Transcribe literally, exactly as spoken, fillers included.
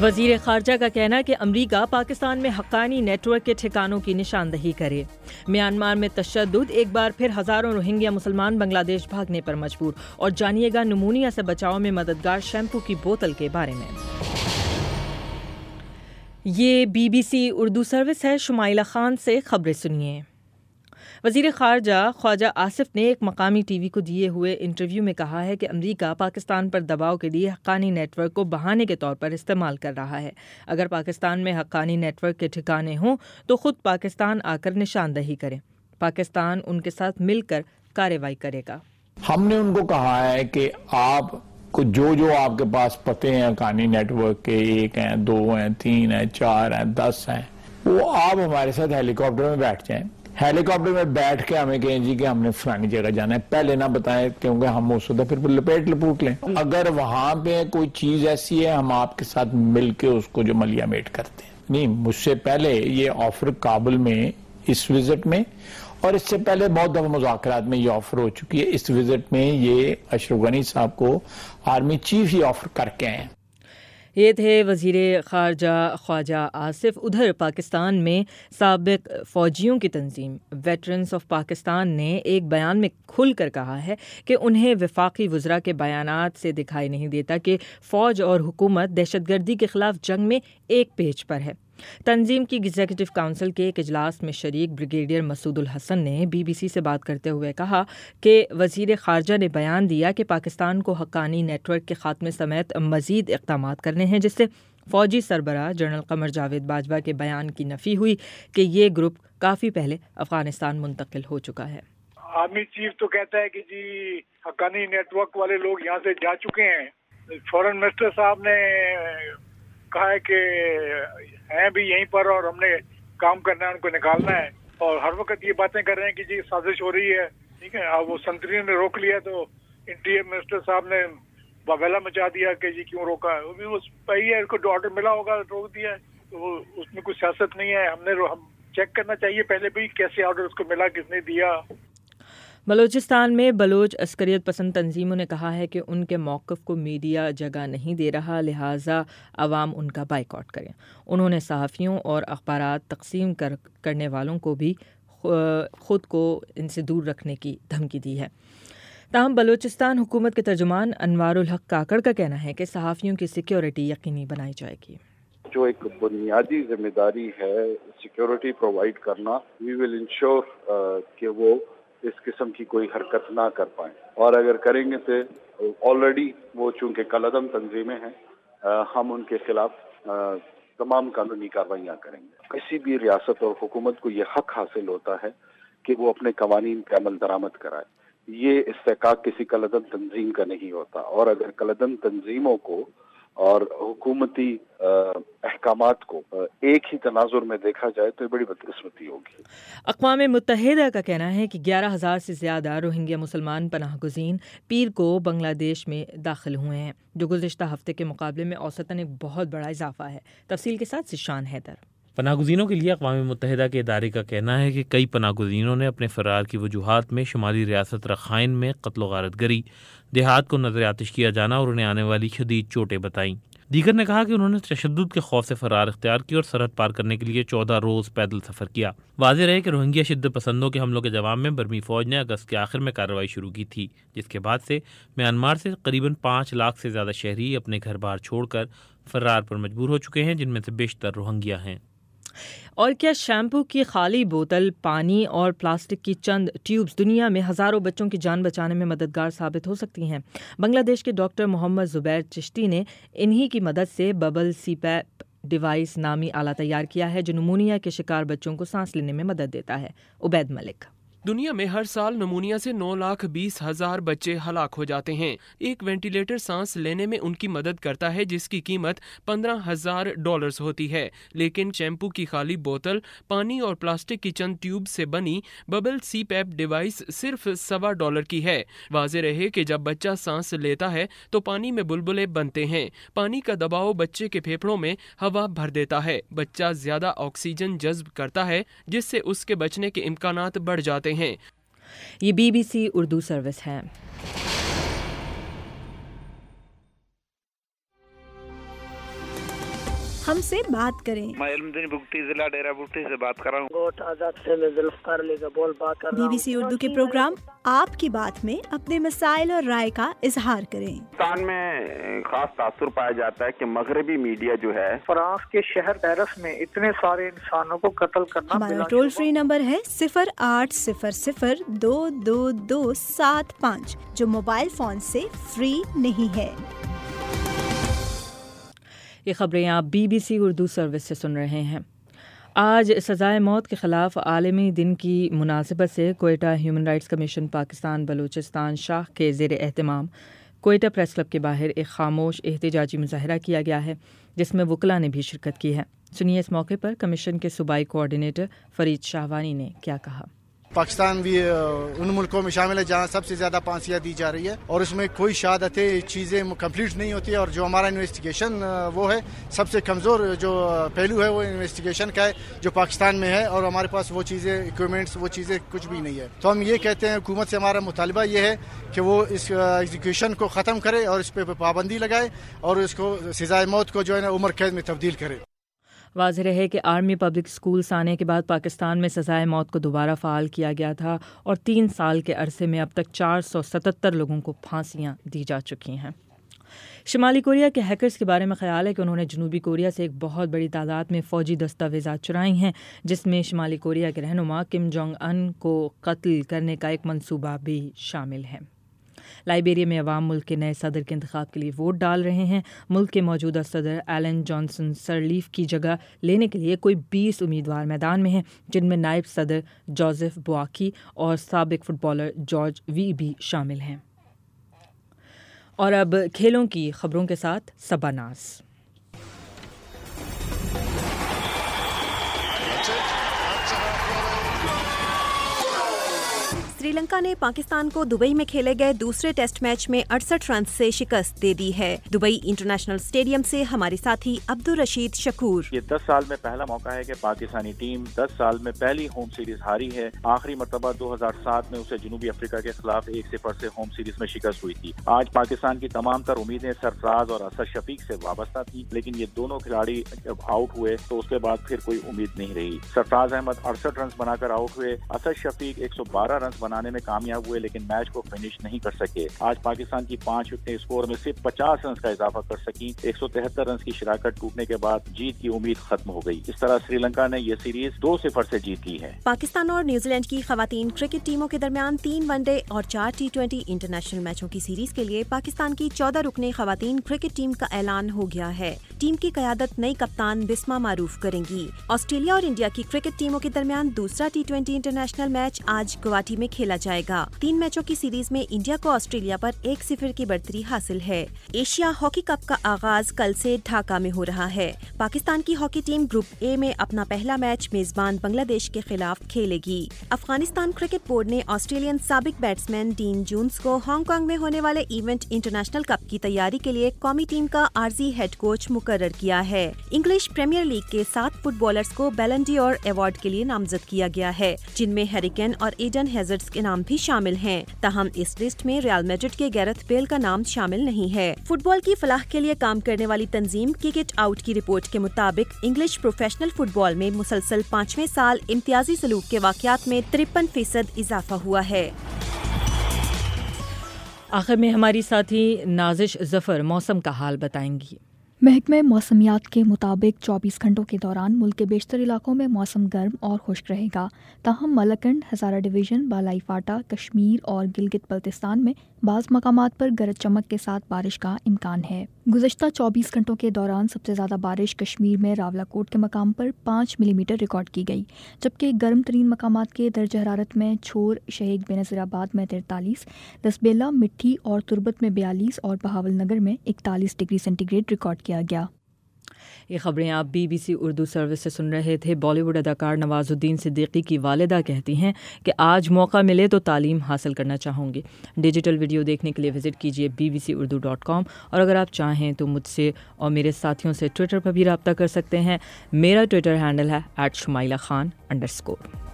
وزیر خارجہ کا کہنا ہے کہ امریکہ پاکستان میں حقانی نیٹ ورک کے ٹھکانوں کی نشاندہی کرے۔ میانمار میں تشدد، ایک بار پھر ہزاروں روہنگیا مسلمان بنگلہ دیش بھاگنے پر مجبور، اور جانیے گا نمونیا سے بچاؤ میں مددگار شیمپو کی بوتل کے بارے میں۔ یہ B B C Urdu service ہے، شمائلہ خان سے خبریں سنیے۔ وزیر خارجہ خواجہ آصف نے ایک مقامی ٹی وی کو دیے ہوئے انٹرویو میں کہا ہے کہ امریکہ پاکستان پر دباؤ کے لیے حقانی نیٹ ورک کو بہانے کے طور پر استعمال کر رہا ہے۔ اگر پاکستان میں حقانی نیٹ ورک کے ٹھکانے ہوں تو خود پاکستان آ کر نشاندہی کرے۔ پاکستان ان کے ساتھ مل کر کارروائی کرے گا۔ ہم نے ان کو کہا ہے کہ آپ کو جو جو آپ کے پاس پتے ہیں حقانی نیٹ ورک کے، ایک ہیں، دو ہیں، تین ہیں، چار ہیں، دس ہیں، وہ آپ ہمارے ساتھ ہیلی کاپٹر میں بیٹھ جائیں۔ ہیلی کاپٹر میں بیٹھ کے ہمیں کہیں جی کہ ہم نے فلانی جگہ جانا ہے، پہلے نہ بتائیں کیونکہ ہم اس وقت پھر لپیٹ لپوٹ لیں۔ اگر وہاں پہ کوئی چیز ایسی ہے ہم آپ کے ساتھ مل کے اس کو جو ملیا میٹ کرتے ہیں۔ نہیں، مجھ سے پہلے یہ آفر کابل میں اس وزٹ میں، اور اس سے پہلے بہت دفعہ مذاکرات میں یہ آفر ہو چکی ہے۔ اس وزٹ میں یہ اشرف غنی صاحب کو آرمی چیف ہی آفر کر کے آئے ہیں۔ یہ تھے وزیر خارجہ خواجہ آصف۔ ادھر پاکستان میں سابق فوجیوں کی تنظیم ویٹرنز آف پاکستان نے ایک بیان میں کھل کر کہا ہے کہ انہیں وفاقی وزراء کے بیانات سے دکھائی نہیں دیتا کہ فوج اور حکومت دہشت گردی کے خلاف جنگ میں ایک پیج پر ہے۔ تنظیم کی ایگزیکٹو کونسل کے ایک اجلاس میں شریک بریگیڈیئر مسعود الحسن نے بی بی سی سے بات کرتے ہوئے کہا کہ وزیر خارجہ نے بیان دیا کہ پاکستان کو حقانی نیٹ ورک کے خاتمے سمیت مزید اقدامات کرنے ہیں، جس سے فوجی سربراہ جنرل قمر جاوید باجوہ کے بیان کی نفی ہوئی کہ یہ گروپ کافی پہلے افغانستان منتقل ہو چکا ہے۔ آرمی چیف تو کہتا ہے کہ جی حقانی نیٹ ورک والے لوگ یہاں سے جا چکے ہیں۔ فورن منسٹر صاحب نے کہا ہے کہ ہیں بھی یہیں پر اور ہم نے کام کرنا ہے، ان کو نکالنا ہے، اور ہر وقت یہ باتیں کر رہے ہیں کہ جی سازش ہو رہی ہے۔ ٹھیک ہے، اب وہ سنتری نے روک لیا تو انٹیریئر منسٹر صاحب نے بابیلا مچا دیا کہ جی کیوں روکا ہے۔ وہ بھی اس پہ ہی ہے، اس کو آرڈر ملا ہوگا روک دیا ہے، تو اس میں کوئی سیاست نہیں ہے۔ ہم نے ہم چیک کرنا چاہیے پہلے بھی کیسے آرڈر اس کو ملا، کس نے دیا۔ بلوچستان میں بلوچ عسکریت پسند تنظیموں نے کہا ہے کہ ان کے موقف کو میڈیا جگہ نہیں دے رہا، لہٰذا عوام ان کا بائیکاٹ کریں۔ انہوں نے صحافیوں اور اخبارات تقسیم کر کرنے والوں کو بھی خود کو ان سے دور رکھنے کی دھمکی دی ہے۔ تاہم بلوچستان حکومت کے ترجمان انوار الحق کاکڑ کا کہنا ہے کہ صحافیوں کی سیکیورٹی یقینی بنائی جائے گی۔ جو ایک بنیادی ذمہ داری ہے سیکیورٹی پرووائڈ کرنا، وی ول انشور کہ وہ اس قسم کی کوئی حرکت نہ کر پائیں، اور اگر کریں گے تو آلریڈی وہ چونکہ کالعدم تنظیمیں ہیں، ہم ان کے خلاف تمام قانونی کارروائیاں کریں گے۔ کسی بھی ریاست اور حکومت کو یہ حق حاصل ہوتا ہے کہ وہ اپنے قوانین پہ عمل درآمد کرائے۔ یہ استحقاق کسی کالعدم تنظیم کا نہیں ہوتا، اور اگر کالعدم تنظیموں کو اور حکومتی احکامات کو ایک ہی تناظر میں دیکھا جائے تو یہ بڑی بدقسمتی ہوگی۔ اقوام متحدہ کا کہنا ہے کہ گیارہ ہزار سے زیادہ روہنگیا مسلمان پناہ گزین پیر کو بنگلہ دیش میں داخل ہوئے ہیں، جو گزشتہ ہفتے کے مقابلے میں اوسطاً ایک بہت بڑا اضافہ ہے۔ تفصیل کے ساتھ ذیشان حیدر۔ پناہ گزینوں کے لیے اقوام متحدہ کے ادارے کا کہنا ہے کہ کئی پناہ گزینوں نے اپنے فرار کی وجوہات میں شمالی ریاست رخائن میں قتل و غارت گری، دیہات کو نظر آتش کیا جانا اور انہیں آنے والی شدید چوٹیں بتائیں۔ دیگر نے کہا کہ انہوں نے تشدد کے خوف سے فرار اختیار کی اور سرحد پار کرنے کے لیے چودہ روز پیدل سفر کیا۔ واضح رہے کہ روہنگیا شدت پسندوں کے حملوں کے جواب میں برمی فوج نے اگست کے آخر میں کارروائی شروع کی تھی، جس کے بعد سے میانمار سے قریباً پانچ لاکھ سے زیادہ شہری اپنے گھر بار چھوڑ کر فرار پر مجبور ہو چکے ہیں، جن میں سے بیشتر روہنگیا ہیں۔ اور کیا شیمپو کی خالی بوتل، پانی اور پلاسٹک کی چند ٹیوبز دنیا میں ہزاروں بچوں کی جان بچانے میں مددگار ثابت ہو سکتی ہیں؟ بنگلہ دیش کے ڈاکٹر محمد زبیر چشتی نے انہی کی مدد سے ببل سی پیپ ڈیوائس نامی آلہ تیار کیا ہے جو نمونیا کے شکار بچوں کو سانس لینے میں مدد دیتا ہے۔ عبید ملک۔ دنیا میں ہر سال نمونیا سے نو لاکھ بیس ہزار بچے ہلاک ہو جاتے ہیں۔ ایک وینٹیلیٹر سانس لینے میں ان کی مدد کرتا ہے، جس کی قیمت پندرہ ہزار ڈالرز ہوتی ہے، لیکن شیمپو کی خالی بوتل، پانی اور پلاسٹک کی چند ٹیوب سے بنی ببل سی پیپ ڈیوائس صرف سوا ڈالر کی ہے۔ واضح رہے کہ جب بچہ سانس لیتا ہے تو پانی میں بلبلے بنتے ہیں۔ پانی کا دباؤ بچے کے پھیپھڑوں میں ہوا بھر دیتا ہے، بچہ زیادہ آکسیجن جذب کرتا ہے، جس سے اس کے بچنے کے امکانات بڑھ جاتے ہیں۔ یہ B B C Urdu service ہے۔ ہم سے بات کریں۔ میں علمدین بگٹی ضلع ڈیرہ بگٹی سے بات کر رہا ہوں۔ گوٹ آزاد سے میں ذوالفقار علی کا بول بات کر رہا بی ہوں۔ بی سی اردو کے پروگرام آپ کی بات میں اپنے مسائل اور رائے کا اظہار کریں۔ پاکستان میں خاص تاثر پایا جاتا ہے کہ مغربی میڈیا جو ہے فرانس کے شہر پیرس میں اتنے سارے انسانوں کو قتل کرنا۔ ہمارا ٹول فری نمبر ہے صفر آٹھ صفر صفر دو دو دو سات پانچ جو موبائل فون سے فری نہیں ہے۔ یہ خبریں آپ B B C Urdu service سے سن رہے ہیں۔ آج سزائے موت کے خلاف عالمی دن کی مناسبت سے Quetta human rights commission Pakistan Balochistan شاخ کے زیر اہتمام کوئٹہ پریس کلب کے باہر ایک خاموش احتجاجی مظاہرہ کیا گیا ہے جس میں وکلاء نے بھی شرکت کی ہے۔ سنیے اس موقع پر کمیشن کے صوبائی کوآرڈینیٹر فرید شاہوانی نے کیا کہا۔ پاکستان بھی ان ملکوں میں شامل ہے جہاں سب سے زیادہ پھانسیاں دی جا رہی ہے اور اس میں کوئی شہادتیں چیزیں کمپلیٹ نہیں ہوتی ہے، اور جو ہمارا انویسٹیگیشن وہ ہے سب سے کمزور جو پہلو ہے وہ انویسٹیگیشن کا ہے جو پاکستان میں ہے، اور ہمارے پاس وہ چیزیں ایکوپمنٹس وہ چیزیں کچھ بھی نہیں ہے۔ تو ہم یہ کہتے ہیں حکومت سے ہمارا مطالبہ یہ ہے کہ وہ اس ایگزیکیوشن کو ختم کرے اور اس پہ پابندی لگائے اور اس کو سزائے موت کو جو ہے نا عمر قید میں تبدیل کرے۔ واضح رہے کہ آرمی پبلک اسکولس آنے کے بعد پاکستان میں سزائے موت کو دوبارہ فعال کیا گیا تھا اور تین سال کے عرصے میں اب تک چار سو ستتر لوگوں کو پھانسیاں دی جا چکی ہیں۔ شمالی کوریا کے ہیکرز کے بارے میں خیال ہے کہ انہوں نے جنوبی کوریا سے ایک بہت بڑی تعداد میں فوجی دستاویزات چرائی ہیں، جس میں شمالی کوریا کے رہنما کم جونگ ان کو قتل کرنے کا ایک منصوبہ بھی شامل ہے۔ لائبیریا میں عوام ملک کے نئے صدر کے انتخاب کے لیے ووٹ ڈال رہے ہیں۔ ملک کے موجودہ صدر ایلن جانسن سرلیف کی جگہ لینے کے لیے کوئی بیس امیدوار میدان میں ہیں، جن میں نائب صدر جوزف بواکی اور سابق فٹ بالر جارج وی بھی شامل ہیں۔ اور اب کھیلوں کی خبروں کے ساتھ صبا ناز۔ سری لنکا نے پاکستان کو دبئی میں کھیلے گئے دوسرے ٹیسٹ میچ میں اڑسٹھ رنز سے شکست دے دی ہے۔ دبئی انٹرنیشنل اسٹیڈیم سے ہمارے ساتھی عبدالرشید شکور۔ یہ دس سال میں پہلا موقع ہے کہ پاکستانی ٹیم دس سال میں پہلی ہوم سیریز ہاری ہے۔ آخری مرتبہ دو ہزار سات میں اسے جنوبی افریقہ کے خلاف ایک صفر سے ہوم سیریز میں شکست ہوئی تھی۔ آج پاکستان کی تمام تر امیدیں سرفراز اور اسد شفیق سے وابستہ تھیں، لیکن یہ دونوں کھلاڑی جب آؤٹ ہوئے تو اس کے بعد پھر کوئی امید نہیں رہی۔ سرفراز احمد اڑسٹھ رنز بنا کر آؤٹ ہوئے، اسد شفیق ایک سو بارہ رنز بنانے میں کامیاب ہوئے لیکن میچ کو فنش نہیں کر سکے۔ آج پاکستان کی پانچ وکٹیں اسکور میں صرف پچاس رنز کا اضافہ کر سکیں۔ ایک سو تہتر رنز کی شراکت ٹوٹنے کے بعد جیت کی امید ختم ہو گئی۔ اس طرح سری لنکا نے یہ سیریز دو صفر سے جیت لی ہے۔ پاکستان اور نیوزی لینڈ کی خواتین کرکٹ ٹیموں کے درمیان تین ون ڈے اور چار ٹی ٹوینٹی انٹرنیشنل میچوں کی سیریز کے لیے پاکستان کی چودہ رکنی خواتین کرکٹ ٹیم کا اعلان ہو گیا ہے۔ ٹیم کی قیادت نئی کپتان بسما معروف کریں گی۔ آسٹریلیا اور انڈیا کی کرکٹ ٹیموں کے درمیان دوسرا ٹی ٹوینٹی انٹرنیشنل میچ آج گوہاٹی میں کھیلا جائے گا۔ تین میچوں کی سیریز میں انڈیا کو آسٹریلیا پر ایک صفر کی برتری حاصل ہے۔ ایشیا ہاکی کپ کا آغاز کل سے ڈھاکہ میں ہو رہا ہے۔ پاکستان کی ہاکی ٹیم گروپ اے میں اپنا پہلا میچ میزبان بنگلہ دیش کے خلاف کھیلے گی۔ افغانستان کرکٹ بورڈ نے آسٹریلین سابق بیٹسمین ڈین جونز کو ہانگ کانگ میں ہونے والے ایونٹ انٹرنیشنل کپ کی تیاری کے لیے قومی ٹیم کا عارضی ہیڈ کوچ مقرر کیا ہے۔ انگلش پریمیئر لیگ کے سات فٹ بالرز کو بیلن ڈی اور ایوارڈ کے لیے نامزد کیا گیا ہے، جن میں ہیری کین اور ایڈن ہیزرڈز کے نام بھی شامل ہیں۔ تاہم اس لسٹ میں ریال میڈرڈ کے گیرتھ بیل کا نام شامل نہیں ہے۔ فٹ بال کی فلاح کے لیے کام کرنے والی تنظیم کک اٹ آؤٹ کی رپورٹ کے مطابق انگلش پروفیشنل فٹ بال میں مسلسل پانچویں سال امتیازی سلوک کے واقعات میں ترپن فیصد اضافہ ہوا ہے۔ آخر میں ہماری ساتھی نازش ظفر موسم کا حال بتائیں گی۔ محکمہ موسمیات کے مطابق چوبیس گھنٹوں کے دوران ملک کے بیشتر علاقوں میں موسم گرم اور خشک رہے گا، تاہم ملکنڈ، ہزارہ ڈویژن، بالائی فاٹا، کشمیر اور گلگت بلتستان میں بعض مقامات پر گرج چمک کے ساتھ بارش کا امکان ہے۔ گزشتہ چوبیس گھنٹوں کے دوران سب سے زیادہ بارش کشمیر میں راولا کوٹ کے مقام پر پانچ ملی میٹر ریکارڈ کی گئی، جبکہ گرم ترین مقامات کے درجہ حرارت میں چھور، شہیک بے نظیر آباد میں تینتالیس، دسبیلا، مٹھی اور تربت میں بیالیس اور بہاول نگر میں اکتالیس ڈگری سینٹی گریڈ ریکارڈ کیا گیا۔ یہ خبریں آپ B B C Urdu service سے سن رہے تھے۔ بالی ووڈ اداکار نواز الدین صدیقی کی والدہ کہتی ہیں کہ آج موقع ملے تو تعلیم حاصل کرنا چاہوں گی۔ ڈیجیٹل ویڈیو دیکھنے کے لیے وزٹ کیجیے B B C Urdu dot com, اور اگر آپ چاہیں تو مجھ سے اور میرے ساتھیوں سے ٹویٹر پر بھی رابطہ کر سکتے ہیں۔ میرا ٹویٹر ہینڈل ہے at Shumaila Khan underscore score.